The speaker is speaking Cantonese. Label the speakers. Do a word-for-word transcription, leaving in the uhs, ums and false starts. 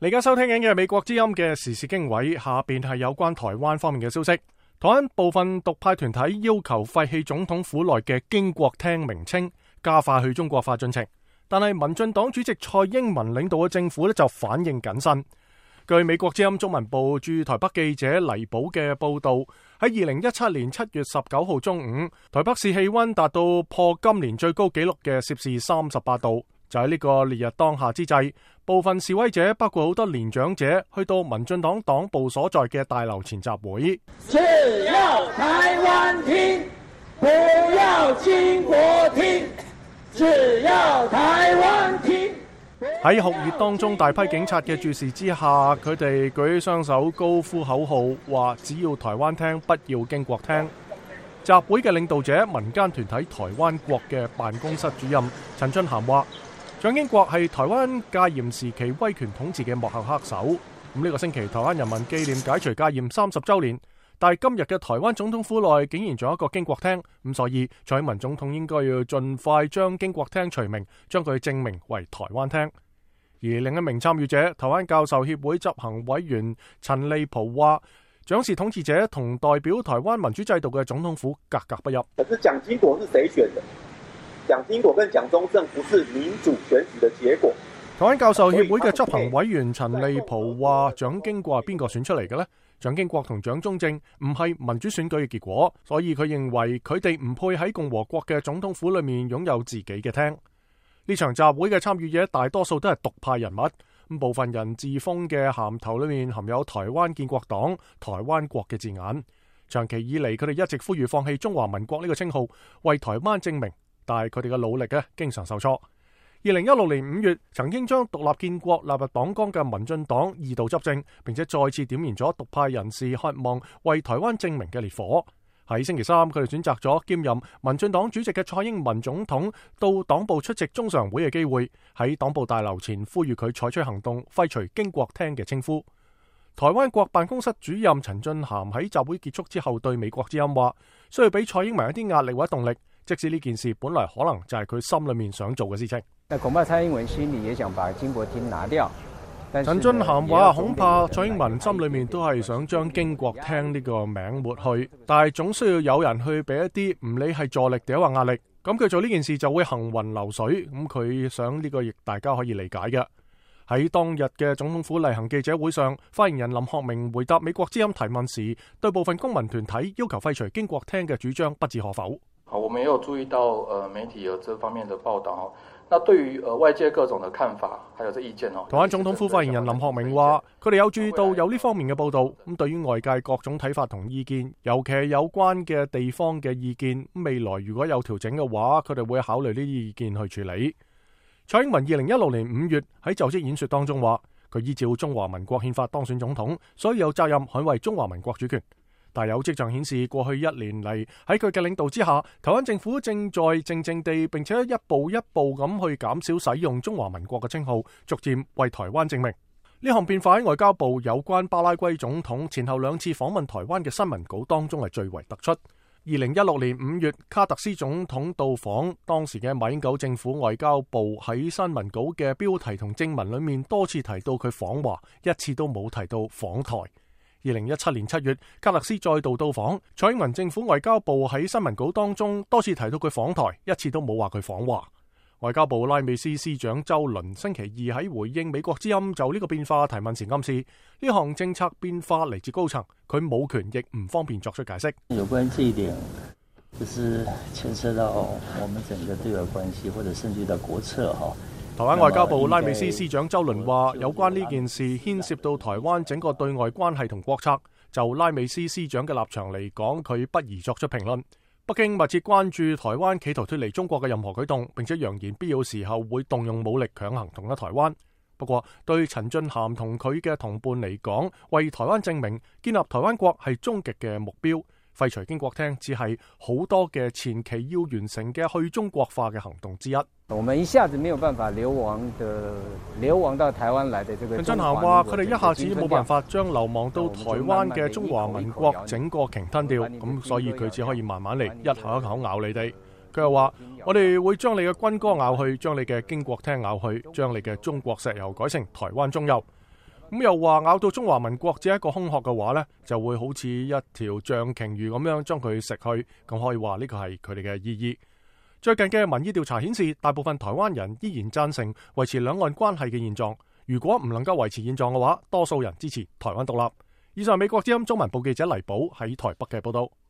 Speaker 1: 你而家收聽緊嘅美國之音嘅時事經緯，下邊係有關台灣方面嘅消息。台灣部分獨派團體要求廢棄總統府內嘅經國廳名稱，加快去中國化進程。但係民進黨主席蔡英文領導嘅政府咧就反應謹慎。據美國之音中文部駐台北記者黎寶嘅報道，喺二零一七年七月十九號中午，台北市氣溫達到破今年最高紀錄嘅攝氏三十八度。就喺呢個烈日當下之際，部分示威者包括好多年長者，去到民進黨黨部所在嘅大樓前集會。
Speaker 2: 只要台灣聽，不要中國聽，只要台灣聽。
Speaker 1: 喺酷熱當中，大批警察嘅注視之下，佢哋舉起雙手高呼口號，話只要台灣聽，不要經國聽。集會嘅領導者，民間團體台灣國嘅辦公室主任陳俊涵話，蔣經國係台灣戒嚴時期威權統治嘅幕後黑手。咁呢個星期台灣人民紀念解除戒嚴三十週年，但係今日嘅台灣總統府內竟然仲有一個經國廳，咁所以蔡英文總統應該要盡快將經國廳除名，將佢正名為台灣廳。而另一名參與者，台灣教授協會執行委員陳利浦話，蔣氏統治者同代表台灣民主制度嘅總統府格格不入。
Speaker 3: 可是蔣經國是誰選的？蔣經國跟蔣中正不是民主選舉的結果。
Speaker 1: 台灣教授協會嘅執行委員陳利浦話，蔣經國係邊個選出嚟嘅呢？蔣經國同蔣中正唔係民主選舉嘅結果，所以佢認為佢哋唔配喺共和國嘅總統府裏面擁有自己嘅廳。呢場集會嘅參與者大多數都係獨派人物，咁部分人自封嘅銜頭裏面含有台灣建國黨、台灣國嘅字眼。長期以嚟，佢哋一直呼籲放棄中華民國呢個稱號，為台灣正名。但係佢哋嘅努力咧，經常受挫。二零一六年五月，曾經將獨立建國納入黨綱嘅民進黨二度執政，並且再次點燃咗獨派人士渴望為台灣正名嘅烈火。喺星期三，佢哋選擇咗兼任民進黨主席嘅蔡英文總統到黨部出席中常會嘅機會，喺黨部大樓前呼籲佢採取行動，廢除經國廳嘅稱呼。台灣國辦公室主任陳俊涵喺集會結束之後對美國之音話，需要俾蔡英文一啲壓力或者動力。即使呢件事本來可能就係佢心裏面想做嘅事情。
Speaker 4: 那恐怕蔡英文心裏也想把經國廳拿掉。
Speaker 1: 陳俊涵話，恐怕蔡英文心裏面都係想將經國廳呢個名抹去，但係總需要有人去俾一啲唔理係助力定或壓力，咁佢做呢件事就會行雲流水。咁佢想呢個亦大家可以理解嘅。喺當日嘅總統府例行記者會上，發言人林學明回答美國之音提問時，對部分公民團體要求廢除經國廳嘅主張不置可否。
Speaker 5: 好，我們也有注意到，呃，媒體有這方面的報道。那對於呃外界各種的看法，還有這意見哦。
Speaker 1: 台灣總統府發言人林學明話，佢哋有注意到有呢方面嘅報道。咁對於外界各種睇法同意見，尤其係有關嘅地方嘅意見，未來如果有調整嘅話，佢哋會考慮呢啲意見去處理。蔡英文二零一六年五月喺就職演說當中話，佢依照中華民國憲法當選總統，所以有責任捍衛中華民國主權。但有跡象顯示，過去一年嚟喺佢嘅領導之下，台灣政府正在靜靜地並且一步一步咁去減少使用中華民國嘅稱號，逐漸為台灣正名。呢項變化喺外交部有關巴拉圭總統前後兩次訪問台灣嘅新聞稿當中係最為突出。二零一六年五月，卡特斯總統到訪，當時嘅馬英九政府外交部喺新聞稿嘅標題同正文裏面多次提到佢訪華，一次都冇提到訪台。二零一七年七月，卡特斯再度到訪，蔡英文政府外交部喺新聞稿當中多次提到佢訪台，一次都冇話佢訪華。外交部拉美司司長周倫星期二喺回應美國之音就呢個變化提問時暗示，呢項政策變化嚟自高層，佢冇權亦唔方便作出解釋。
Speaker 6: 有關這一點，就是牽涉到我們整個對外關係，或者甚至到國策哈。
Speaker 1: 台灣外交部拉美司司長周倫話，有關呢件事牽涉到台灣整個對外關係同國策，就拉美司司長嘅立場嚟講，佢不宜作出評論。北京密切關注台灣企圖脫離中國嘅任何舉動，並且揚言必要時候會動用武力強行統一台灣。不過對陳俊涵同佢嘅同伴嚟講，為台灣正名、建立台灣國係終極嘅目標。廢除經國廳只係好多嘅前期要完成嘅去中國化嘅行動之一。
Speaker 4: 我們一下子沒有辦法流亡的流亡到台灣來的這個。陳
Speaker 1: 俊涵話：佢哋一下子冇辦法將流亡到台灣嘅中華民國整個鯨吞掉，咁所以佢只可以慢慢嚟，一口一口咬你哋。佢又話：我哋會將你嘅軍歌咬去，將你嘅經國廳咬去，將你嘅中國石油改成台灣中油。 咁又話咬到中華民國只係一個空殼嘅話呢，就會好似一條象鯨魚咁樣將佢食去，咁可以話呢個係佢哋嘅意義。最近嘅民意調查顯示，大部分台灣人依然贊成維持兩岸關係嘅現狀。如果唔能夠維持現狀嘅話，多數人支持台灣獨立。以上係美國之音中文部記者黎寶喺台北嘅報道。